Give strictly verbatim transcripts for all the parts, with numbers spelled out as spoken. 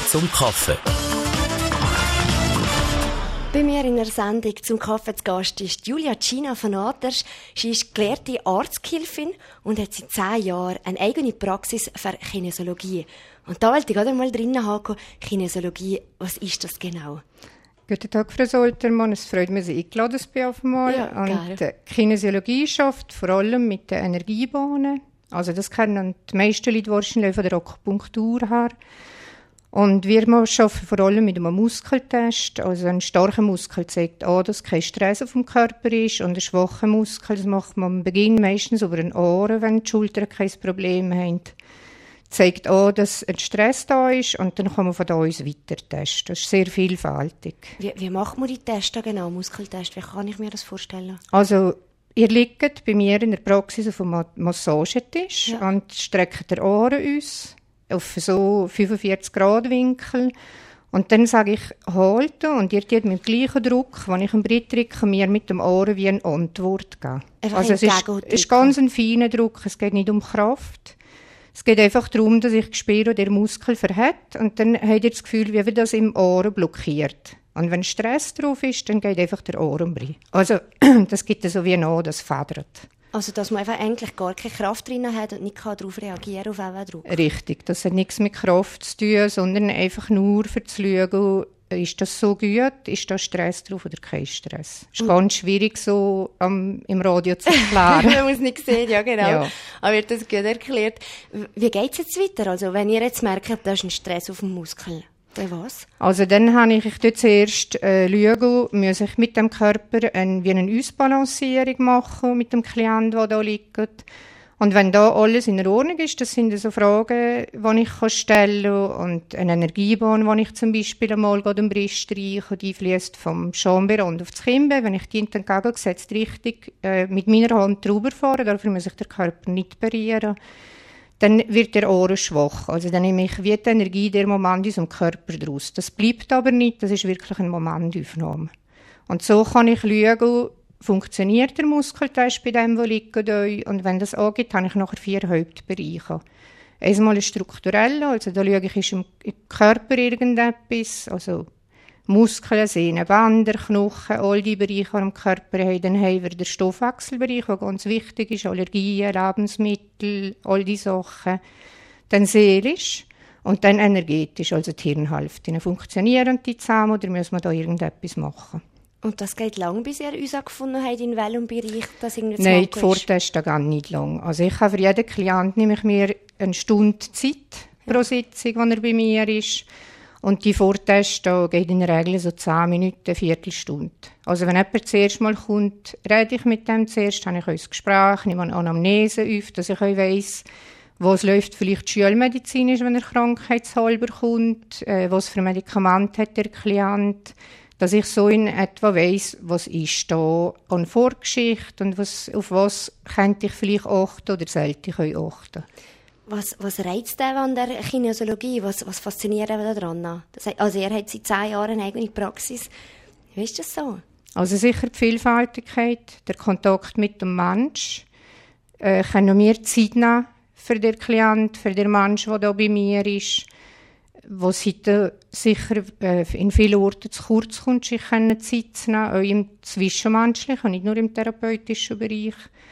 zum Kaffee. Bei mir in der Sendung zum Kaffee zu Gast ist Julia Gina von Aters. Sie ist gelehrte Arztgehilfin und hat seit zehn Jahren eine eigene Praxis für Kinesiologie. Und da wollte ich gerade mal drinnen haben, Kinesiologie, was ist das genau? Guten Tag, Frau Soltermann. Es freut mich, dass ich eingeladen bin auf einmal. Ja, und die Kinesiologie schafft vor allem mit den Energiebahnen. Also das kennen die meisten Leute wahrscheinlich von der Akupunktur her. Und wir arbeiten vor allem mit einem Muskeltest. Also ein starker Muskel zeigt an, dass kein Stress auf dem Körper ist. Und ein schwacher Muskel, das macht man am Beginn meistens über den Ohren, wenn die Schultern kein Problem haben. Zeigt an, dass ein Stress da ist und dann kann man von da aus weiter testen. Das ist sehr vielfältig. Wie, wie macht man die Tests genau, Muskeltest? Wie kann ich mir das vorstellen? Also, ihr liegt bei mir in der Praxis auf einem Massagetisch Ja. und streckt die Ohren aus auf so fünfundvierzig Grad Winkel. Und dann sage ich, halten, und ihr tut mit dem gleichen Druck, wenn ich einen Brett drücke, mir mit dem Ohren wie eine Antwort geben. Einfach Also es ist, entgegendrücken. ist ganz ein feiner Druck, es geht nicht um Kraft. Es geht einfach darum, dass ich spüre, der Muskel verhält, und dann habt ihr das Gefühl, wie wenn das im Ohren blockiert. Und wenn Stress drauf ist, dann geht einfach der Ohren rein. Also, das gibt so wie an, das federt. Also, dass man einfach eigentlich gar keine Kraft drin hat und nicht darauf reagieren kann, auf einen Druck. Richtig, das hat nichts mit Kraft zu tun, sondern einfach nur für zu schauen, ist das so gut, ist da Stress drauf oder kein Stress. Es ist Mhm. ganz schwierig, so um, im Radio zu erklären. Man muss nicht sehen, ja genau. Ja. Aber ihr habt das gut erklärt. Wie geht es jetzt weiter? Also, wenn ihr jetzt merkt, da ist ein Stress auf dem Muskel, dann was? Also dann habe ich dort zuerst äh, schauen, muss ich mit dem Körper ein, wie eine Ausbalancierung machen mit dem Klienten, der da liegt. Und wenn da alles in Ordnung ist, das sind so Fragen, die ich kann stellen kann. Und eine Energiebahn, die ich zum Beispiel einmal den Brust streiche, die fließt vom Schambein auf das Kinnbein. Wenn ich die in die entgegengesetzte Richtung äh, mit meiner Hand drüber fahre, dafür muss ich den Körper nicht berühren, dann wird der Ohren schwach. Also dann nehme ich wie die Energie der Moment aus dem Körper draus. Das bleibt aber nicht, das ist wirklich eine Momentaufnahme. Und so kann ich schauen, funktioniert der Muskeltest bei dem, der liegt euch? Und wenn das angeht, habe ich nachher vier Hauptbereiche. Einmal ein struktureller, also da schaue ich, ist im Körper irgendetwas, also Muskeln, Sehnen, Bänder, Knochen, all die Bereiche, die im Körper haben. Dann haben wir den Stoffwechselbereich, der ganz wichtig ist, Allergien, Lebensmittel, all die Sachen. Dann seelisch und dann energetisch, also die Hirnhälfte. Funktionieren die zusammen oder muss man da irgendetwas machen? Und das geht lang, bis ihr herausgefunden habt, in welchem Bereich das irgendwie zu Nein, machen die ist? Vortests gehen nicht lang. Also ich habe für jeden Klienten nehme ich mir eine Stunde Zeit pro Sitzung, wenn er bei mir ist. Und die Vortests, da geht in der Regel so zehn Minuten, eine Viertelstunde. Also wenn jemand zuerst mal kommt, rede ich mit dem zuerst, habe ich ein Gespräch, nehme eine Anamnese auf, dass ich auch weiss, was läuft vielleicht schulmedizinisch, wenn er krankheitshalber kommt, äh, was für Medikamente hat der Klient, dass ich so in etwa weiss, was ist da an Vorgeschichte und was, auf was könnte ich vielleicht achten oder sollte ich auch achten. Was, was reizt denn an der Kinesiologie? Was, was fasziniert eben daran? Das heißt, also ihr habt seit zehn Jahren eine eigene Praxis. Wie ist das so? Also sicher die Vielfältigkeit, der Kontakt mit dem Mensch. Äh, können wir Zeit nehmen für den Klient, für den Mensch, der da bei mir ist, wo heute sicher äh, in vielen Orten zu kurz kommt, sich Zeit zu nehmen, auch im Zwischenmenschlichen, nicht nur im therapeutischen Bereich.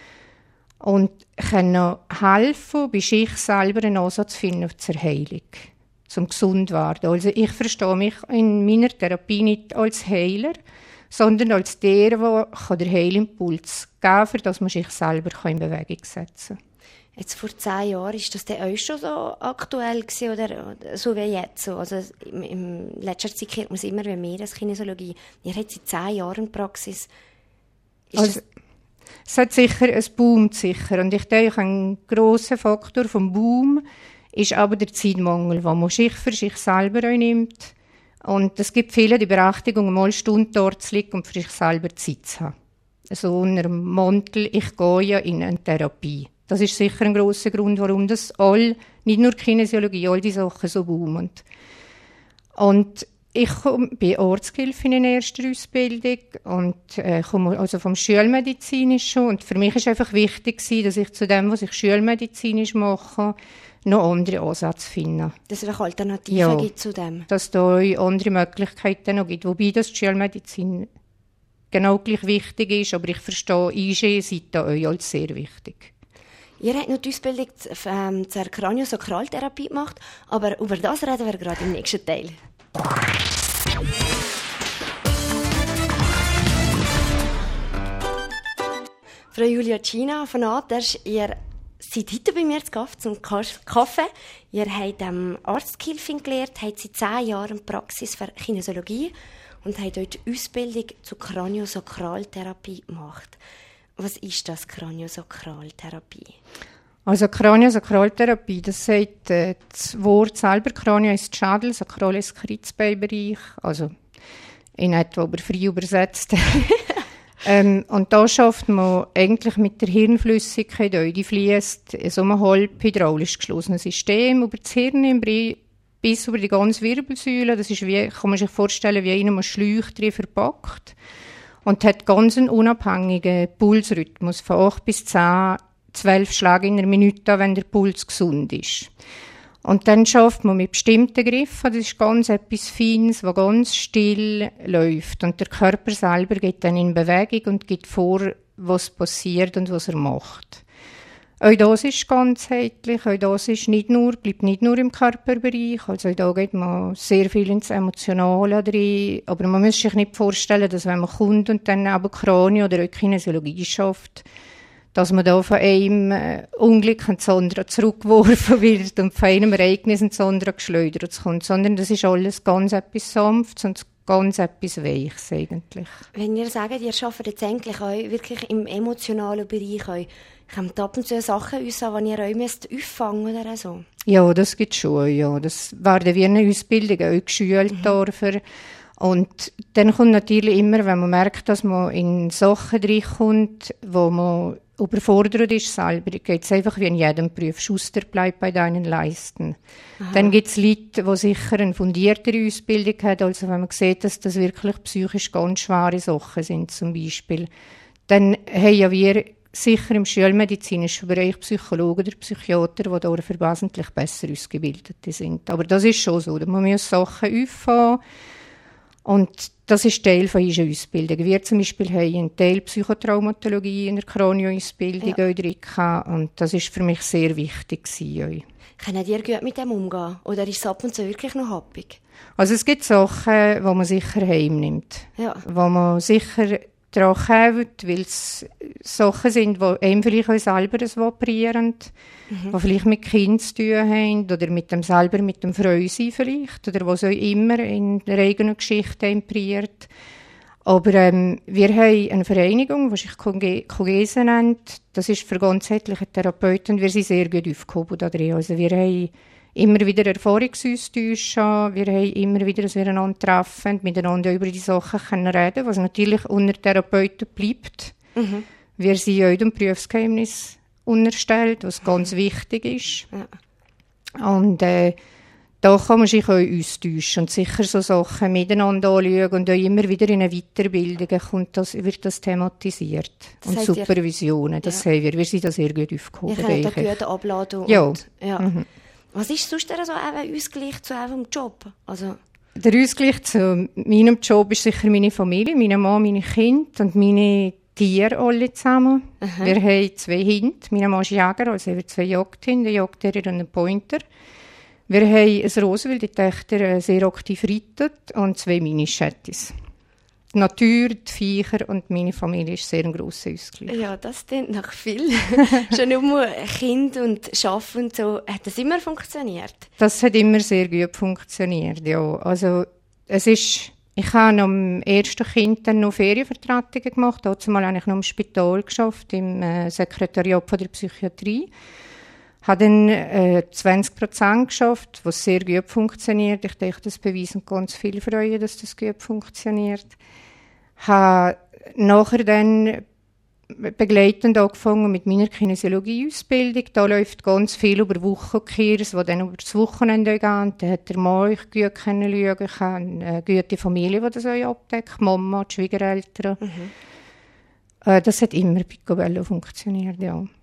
Und können helfen, bei sich selber einen Ansatz finden zur Heilung, zum gesund werden. Also ich verstehe mich in meiner Therapie nicht als Heiler, sondern als der, der den Heilimpuls geben kann, für dass man sich selber in Bewegung setzen kann. Jetzt vor zehn Jahren, ist das denn euch schon so aktuell gewesen, oder so wie jetzt? So? Also im, im letzter Zeit hört man es immer mehr als Kinesiologie. Ihr habt seit zehn Jahren Praxis. Ist also, es hat sicher, es boomt sicher. Und ich denke, ein grosser Faktor vom Boom ist aber der Zeitmangel, den man sich für sich selber auch nimmt. Und es gibt viele die Berechtigung, mal eine Stunde dort zu liegen und für sich selber Zeit zu haben. So unter dem Mantel, ich gehe ja in eine Therapie. Das ist sicher ein grosser Grund, warum das all, nicht nur Kinesiologie, all die Sachen so boomen. Und ich bin Arztgehilfin in erster Ausbildung und äh, komme also vom Schulmedizinischen. Und für mich ist einfach wichtig gewesen, dass ich zu dem, was ich schulmedizinisch mache, noch andere Ansätze finden. Dass es Alternativen ja, gibt zu dem. Dass es da andere Möglichkeiten noch gibt. Wobei das die Schulmedizin genau gleich wichtig ist, aber ich verstehe I G seid euch als sehr wichtig. Ihr habt noch die Ausbildung ähm, zur Kraniosakraltherapie gemacht, aber über das reden wir gerade im nächsten Teil. Frau Julia Cina von Aters, ihr seid heute bei mir zu Gast zum Kaffee. Ihr habt ähm, Arztgehilfin gelernt, habt seit zehn Jahren Praxis für Kinesiologie und habt dort die Ausbildung zur Kraniosakraltherapie gemacht. Was ist das, Kraniosakraltherapie? Also Kraniosakraltherapie, das sagt äh, das Wort selber. Kranio ist die Schädel, Sakral ist der Kreuzbeinbereich, also in etwa aber frei übersetzt. ähm, und da schafft man eigentlich mit der Hirnflüssigkeit, die fließt in so einem halb hydraulisch geschlossenen System über das Hirn bis über die ganze Wirbelsäule. Das ist wie, kann man sich vorstellen, wie in einem Schläuch drin verpackt. Und hat ganz einen unabhängigen Pulsrhythmus von acht bis zehn, zwölf Schläge in einer Minute, wenn der Puls gesund ist. Und dann schafft man mit bestimmten Griffen, das ist ganz etwas Feines, was ganz still läuft. Und der Körper selber geht dann in Bewegung und gibt vor, was passiert und was er macht. Auch das ist ganzheitlich, auch das ist nicht nur, bleibt nicht nur im Körperbereich, also da geht man sehr viel ins Emotionale drin, aber man muss sich nicht vorstellen, dass wenn man kommt und dann eben Kranio oder auch Kinesiologie schafft, dass man da von einem äh, Unglück ins andere zurückgeworfen wird und von einem Ereignis ins andere geschleudert kommt, sondern das ist alles ganz etwas Sanftes und ganz etwas Weiches eigentlich. Wenn ihr sagt, ihr arbeitet jetzt eigentlich auch wirklich im emotionalen Bereich, auch, kommen ab und zu Sachen uns an, die ihr euch müsst auffangen oder so? Ja, das gibt es schon, ja. Das werden wie eine Ausbildung auch geschult mhm. dafür. Und dann kommt natürlich immer, wenn man merkt, dass man in Sachen reinkommt, wo man überfordert ist selber, geht es einfach wie in jedem Beruf. Schuster bleibt bei deinen Leisten. Aha. Dann gibt es Leute, die sicher eine fundiertere Ausbildung haben, also wenn man sieht, dass das wirklich psychisch ganz schwere Sachen sind zum Beispiel. Dann haben ja wir sicher im schulmedizinischen Bereich Psychologen oder Psychiater, die dafür wesentlich besser ausgebildet sind. Aber das ist schon so. Man muss Sachen auffangen. Und das ist Teil von unserer Ausbildung. Wir zum Beispiel haben einen Teil Psychotraumatologie in der Kranio-Ausbildung ja. drin. Und das war für mich sehr wichtig gewesen. Könnt ihr gut mit dem umgehen? Oder ist es ab und zu wirklich noch happig? Also es gibt Sachen, die man sicher heimnimmt. Ja. Wo man sicher daran kommt, weil es Sachen sind, die einem vielleicht auch selber so operieren, mhm. die vielleicht mit Kindern zu tun haben oder mit dem selber, mit dem Freusein vielleicht oder was auch immer in der eigenen Geschichte imperiert. Aber ähm, wir haben eine Vereinigung, die sich Kogese nennt. Das ist für ganzheitliche Therapeuten. Wir sind sehr gut aufgehoben da drin. Also wir haben immer wieder Erfahrungsaustausch, wir haben immer wieder das miteinander treffen, miteinander über die Sachen können reden, was natürlich unter Therapeuten bleibt. Mhm. Wir sind ja auch dem Berufsgeheimnis unterstellt, was ganz wichtig ist. Ja. Und äh, da kann man sich auch austauschen und sicher so Sachen miteinander anschauen und auch immer wieder in eine Weiterbildung kommt das, wird das thematisiert. Das und Supervisionen, das ja. haben wir. Wir sind da sehr gut aufgehoben. Wir können da gut abladen. Ja. Und, ja. Mhm. Was ist sonst so ein Ausgleich zu eurem Job? Also der Ausgleich zu meinem Job ist sicher meine Familie, meine Mann, meine Kinder und meine Tiere alle zusammen. Aha. Wir haben zwei Hunde. Mein Mann ist Jäger, also wir haben zwei Jagdhunde, einen Jagdterrier und einen Pointer. Wir haben ein Roswild, die Töchter sehr aktiv reitet und zwei Mini-Chattis. Die Natur, die Viecher und meine Familie ist sehr ein grosser Ausgleich. Ja, das klingt nach viel. Schon nur Kind und Arbeiten und so. Hat das immer funktioniert? Das hat immer sehr gut funktioniert, ja. Also, es ist, ich habe am ersten Kind dann noch Ferienvertretungen gemacht. Dazu mal habe ich noch im Spital geschafft, im äh, Sekretariat von der Psychiatrie. Ich habe dann äh, zwanzig Prozent geschafft, was sehr gut funktioniert. Ich denke, das beweisen ganz viele Freunde, dass das gut funktioniert. Ich habe nachher dann begleitend angefangen mit meiner Kinesiologie-Ausbildung. Da läuft ganz viel über Wochenkurs, die dann über das Wochenende gehen. Da hat der Mann euch gut kennenlernen. Ich habe eine gute Familie, die das euch abdeckt. Mama, die Schwiegereltern. Mhm. Äh, das hat immer picobello funktioniert, ja.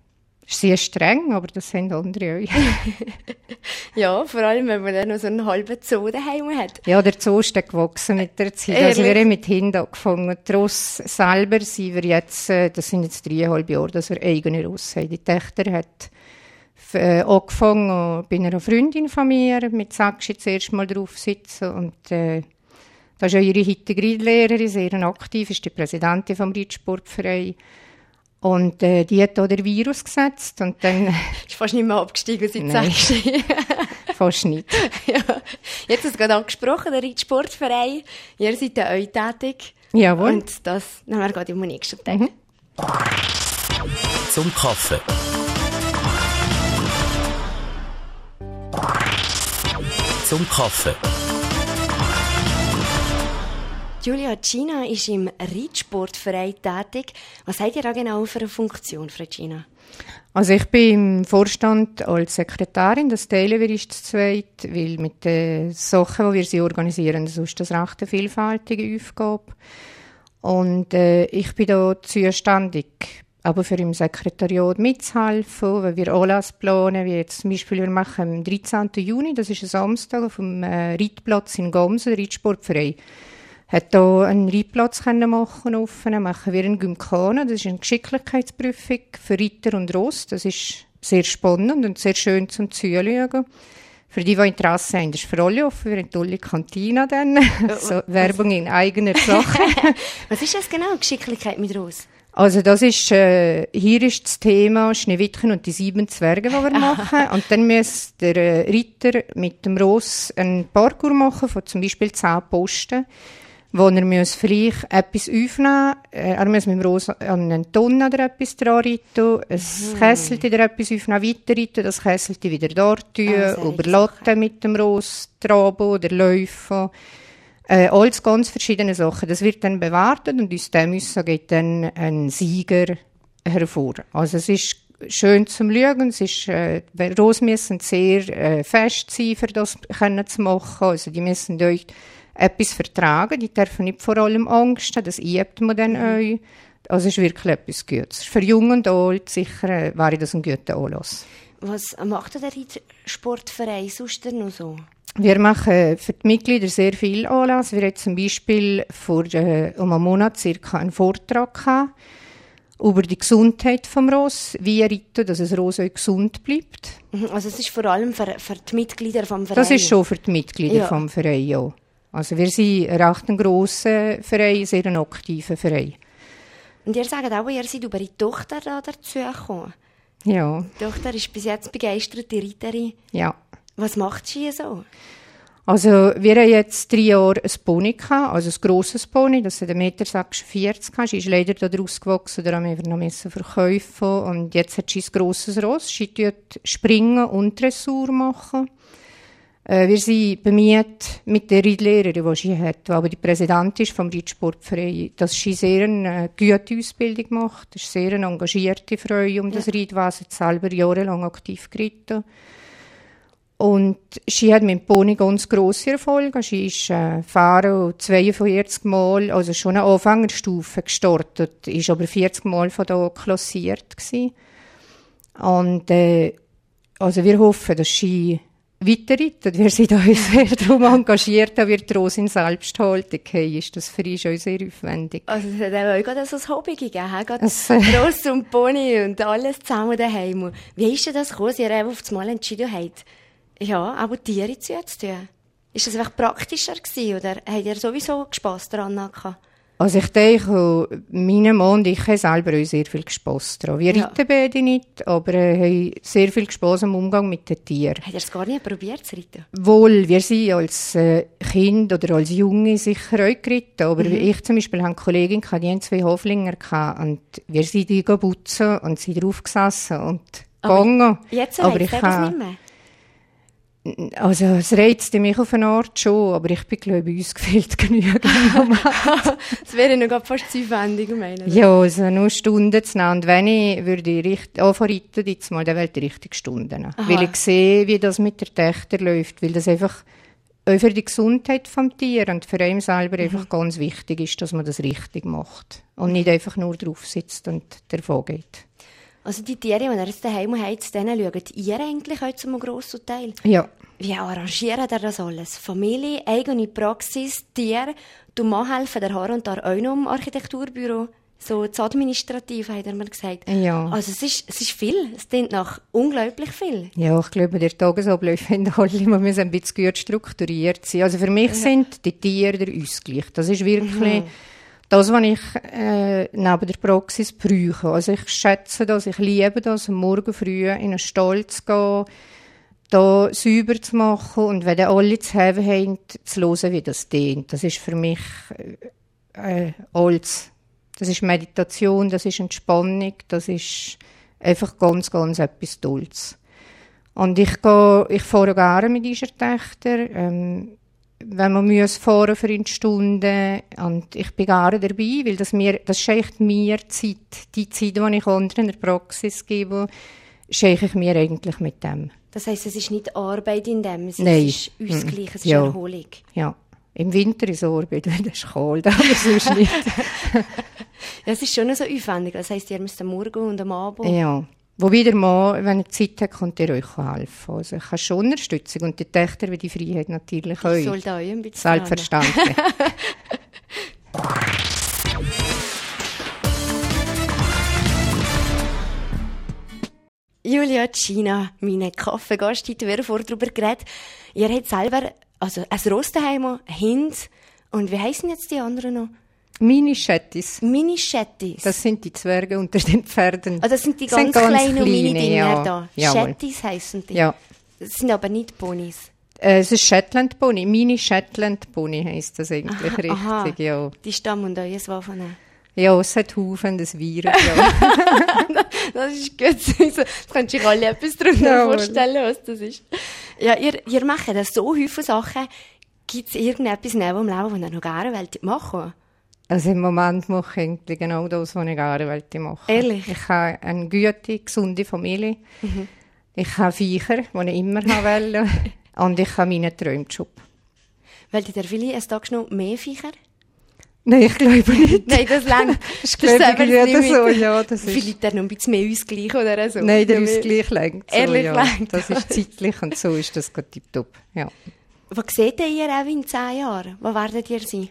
ist sehr streng, aber das sind andere auch. Ja, vor allem, wenn man dann noch so einen halben Zoo daheim hat. Ja, der Zoo ist dann gewachsen mit der Zeit. Also wir haben mit Hunden angefangen. Die Rosse selber sind wir jetzt, das sind jetzt dreieinhalb Jahre, dass wir eigene Rosse haben. Die Tochter hat äh, angefangen bei einer Freundin von mir, mit Sackschi zuerst mal drauf sitzen. Und äh, das ist auch ihre heutige Reitlehrerin, sehr aktiv, ist die Präsidentin vom Reitsportverein. Und äh, die hat auch den Virus gesetzt und dann... Ist fast nicht mehr abgestiegen, seit Sackschi. Fast nicht. Ja. Jetzt hast du gerade angesprochen, der Reitsportverein. Ihr seid ja euch tätig. Jawohl. Und das nehmen wir gerade im nächsten Tag. Mhm. Zum Kaffee. Zum Kaffee. Giulia Cina ist im Reitsportverein tätig. Was habt ihr da genau für eine Funktion, Frau Cina? Also ich bin im Vorstand als Sekretärin, das teilen wir ist das Zweite, weil mit den Sachen, die wir sie organisieren, das ist das recht eine vielfältige Aufgabe. Und äh, ich bin da zuständig, aber für im Sekretariat mitzuhelfen, weil wir Anlässe planen, wie jetzt zum Beispiel, wir machen am dreizehnten Juni, das ist ein Samstag, auf dem äh, Reitplatz in Gamsen, der Reitsportverein. Hat hier einen Reitplatz machen offen, machen wir einen Gymkhana, das ist eine Geschicklichkeitsprüfung für Reiter und Ross. Das ist sehr spannend und sehr schön zum Zuschauen. Für die, die Interesse haben, ist für alle offen. Wir haben eine tolle Kantine dann. So, Werbung in eigener Sache. Was ist das genau, Geschicklichkeit mit Ross? Also das ist, äh, hier ist das Thema Schneewittchen und die sieben Zwerge, die wir machen. Und dann muss der äh, Reiter mit dem Ross einen Parcours machen von zum Beispiel zehn Posten, wo er muss vielleicht etwas aufnehmen muss. Er muss mit dem Ross an einen Tonnen oder etwas dran reiten, ein mhm. Kesselte oder etwas aufnehmen, weiter reiten, das Kesselte wieder dort tun, oh, über Latten mit dem Ross traben oder laufen. Äh, alles ganz verschiedene Sachen. Das wird dann bewertet und aus dem müssen geht dann ein Sieger hervor. Also es ist schön zum Schauen. Es ist, äh, Ross müssen sehr äh, fest sein, für das können zu machen. Also die müssen euch etwas vertragen. Die dürfen nicht vor allem Angst haben. Das übt man dann mhm. euch. Also es ist wirklich etwas Gutes. Für Jung und Alt sicher äh, wäre das ein guter Anlass. Was macht der Reitsportverein sonst noch so? Wir machen für die Mitglieder sehr viel Anlass. Wir haben zum Beispiel vor äh, um einen Monat circa einen Vortrag gehabt über die Gesundheit des Ross, wie reiten, dass das Ross auch gesund bleibt. Also es ist vor allem für, für die Mitglieder vom Verein? Das ist schon für die Mitglieder ja. vom Verein, ja. Also wir sind ein recht grosser Verein, sehr ein aktiver Verein. Und ihr sagt auch, ihr seid über die Tochter da dazu gekommen? Ja. Die Tochter ist bis jetzt begeisterte Reiterin. Ja. Was macht sie so? Also, wir haben jetzt drei Jahre ein Pony gehabt, also ein grosses Pony, das hat einen Meter sechsundvierzig gehabt. Sie ist leider daraus gewachsen, da haben wir noch müssen verkaufen. Und jetzt hat sie ein grosses Ross. Sie tut Springen und Dressur machen. Äh, wir sind bemüht mit der Reitlehrerin, die sie hat, die aber die Präsidentin ist vom Reitsportverein, dass sie sehr eine gute Ausbildung macht. Das ist sehr eine engagierte Frau um das ja. Reitwesen, selber jahrelang aktiv geritten. Und sie hat mit dem Pony ganz grosse Erfolge. Sie ist äh, fahren zweiundvierzig Mal, also schon eine Anfängerstufe gestartet, ist aber vierzig Mal von da klassiert gewesen. Und äh, also wir hoffen, dass sie weiterreitet. Wir sind uns sehr darum engagiert, da wird Rosin selbst halten. Okay, ist das für uns auch sehr aufwendig. Also es hat auch gerade so ein Hobby gegeben, gerade äh, Ross und Pony und alles zusammen daheim. Wie ist denn das gekommen, dass ihr auf das Mal entschieden habt, ja, auch Tiere zu tun? Ist das einfach praktischer gewesen, oder habt ihr sowieso Spass daran gehabt? Also ich denke, mein Mann und ich haben selber auch sehr viel Spass daran. Wir ja. reiten beide nicht, aber äh, haben sehr viel Spass am Umgang mit den Tieren. Habt ihr es gar nicht probiert zu reiten? Wohl, wir sind als äh, Kind oder als Junge sicher auch geritten, aber mhm. ich zum Beispiel hatte eine Kollegin, die hatten zwei Hoflinger gehabt, und wir sind die putzen und sind drauf gesessen und gegangen. Jetzt aber ich das nicht mehr? Also, es reizt mich auf eine Art schon, aber ich bin, glaube ich, uns gefehlt genügend. Das wäre noch fast zu aufwendig, meine ich. Ja, also nur Stunden zu nehmen. Und wenn ich würde richtig anfangen zu reiten, jetzt mal, dann will ich richtig Stunden. Aha. Weil ich sehe, wie das mit der Tochter läuft, weil das einfach auch für die Gesundheit des Tiers und für einen selber mhm. einfach ganz wichtig ist, dass man das richtig macht. Und nicht einfach nur drauf sitzt und davon geht. Also die Tiere, die ihr jetzt daheim habt, denen schaut ihr eigentlich auch zum grossen Teil? Ja. Wie arrangiert ihr das alles? Familie, eigene Praxis, Tiere, du Mann helfen der Haar und da auch noch im Architekturbüro? So das Administrative, hat er mir gesagt. Ja. Also es ist, es ist viel. Es klingt nach unglaublich viel. Ja, ich glaube, der Tagesabläufe in der Halle müssen ein bisschen gut strukturiert sein. Also für mich ja. sind die Tiere der Ausgleich. Das ist wirklich mhm. das, was ich äh, neben der Praxis brauche. Also ich schätze das, ich liebe das, am Morgen früh in einen Stall zu gehen, da sauber zu machen und wenn dann alle zu haben haben, zu hören, wie das dient. Das ist für mich äh, alles. Das ist Meditation, das ist Entspannung, das ist einfach ganz, ganz etwas Tolles. Und ich gehe, ich fahre gerne mit Eichertöchter, ähm, wenn man muss fahren für eine Stunde. Und ich bin gerne dabei, weil das mir, das schenkt mir Zeit. Die Zeit, die ich anderen in der Praxis gebe, schenke ich mir eigentlich mit dem. Das heisst, es ist nicht Arbeit in dem, es Nein. ist Ausgleich, es ist ja. Erholung. Ja. Im Winter ist es Arbeit, weil es ist kalt, aber sonst nicht. Ja, es ist schon so aufwendig. Das heisst, ihr müsst am Morgen und am Abend... Ja. Wobei der Mann, wenn er Zeit hat, kann er euch helfen. Also ich habe schon Unterstützung und die Töchter, wie die Freiheit natürlich auch. Ich soll da ein bisschen selbstverständlich. Julia Cina, meine Kaffeegastin, wir haben vorher darüber geredet. Ihr habt selber also ein Ross daheim, Hund und wie heissen jetzt die anderen noch? Mini-Chattis. Mini-Chattis. Das sind die Zwerge unter den Pferden. Also das sind die ganz, sind ganz kleinen kleine, Mini-Dinger ja. da. Jawohl. Chattis heissen die. Ja. Das sind aber nicht Ponys. Äh, es ist Shetland Pony. Mini-Shetland Pony heisst das eigentlich aha, richtig, aha. ja. Die stammen und euer Waffen. Ja, es hat Haufen des Viren, ja. Das ist gut. Das könnt ihr euch alle etwas darunter ja, vorstellen, was das ist. Ja, ihr, ihr macht da so viele Sachen. Gibt es irgendetwas neben dem Leben, das ihr noch gerne machen wollt? Also im Moment mache ich eigentlich genau das, was ich gerne wollte machen. Ehrlich? Ich habe eine gute, gesunde Familie. Mhm. Ich habe Viecher, die ich immer wollte. Und ich habe meinen Traumjob. Wollt ihr vielleicht einen Tag noch mehr Viecher? Nein, ich glaube nicht. Nein, das längt. Ich glaube nicht so, ja. Das ist... Vielleicht dann noch ein bisschen mehr Ausgleich oder so. Nein, der Ausgleich längt so, Ehrlich, ja. längt. Das ist zeitlich und so ist das gerade tipptopp, ja. Was seht ihr auch in zehn Jahren? Wo werdet ihr sein?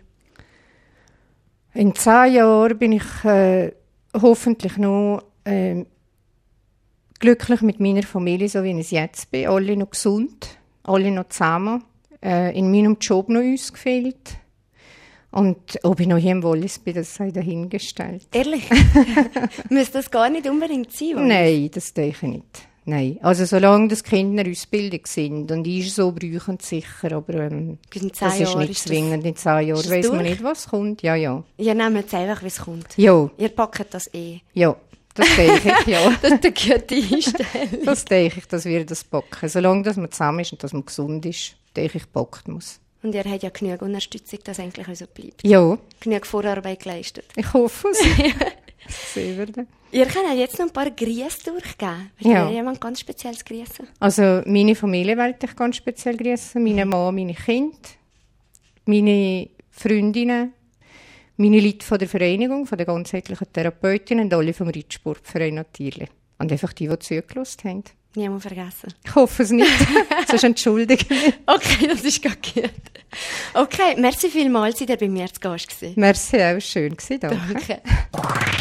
In zehn Jahren bin ich äh, hoffentlich noch äh, glücklich mit meiner Familie, so wie ich es jetzt bin. Alle noch gesund, alle noch zusammen. Äh, in meinem Job noch ausgefüllt. Und ob ich noch hier im Wallis bin, das sei dahingestellt. Ehrlich? Müsste das gar nicht unbedingt sein? Wallis? Nein, das denke ich nicht. Nein. Also solange das Kinder in Ausbildung sind und ich so brauchen sicher, aber ähm, das ist nicht ist zwingend. Das, in zehn Jahren weiss man nicht, was kommt. Ja, ja. Ihr nehmt es einfach, wie es kommt. Ja. Ihr packt das eh. Ja, das denke ich, ja. Das ist eine gute Einstellung. Das denke ich, dass wir das packen. Solange dass man zusammen ist und dass man gesund ist, denke ich, packt man es. Und ihr habt ja genug Unterstützung, dass es eigentlich so bleibt. Ja. Genug Vorarbeit geleistet. Ich hoffe es. Sehen wir dann. Ihr könnt jetzt noch ein paar Grüße durchgeben. Willst ja. du jemand ganz spezielles grüßen? Also meine Familie werde ich ganz speziell grüßen. Meine Mann, meine Kinder, meine Freundinnen, meine Leute von der Vereinigung, von der ganzheitlichen Therapeutin und alle vom Reitsportverein natürlich. Und einfach die, die zugelassen haben. Niemand vergessen. Ich hoffe es nicht. Sonst entschuldige mich. Okay, das ist gar gut. Okay, merci vielmals, seid ihr bei mir zu Gast gewesen. Merci, auch schön gewesen. Danke. Danke.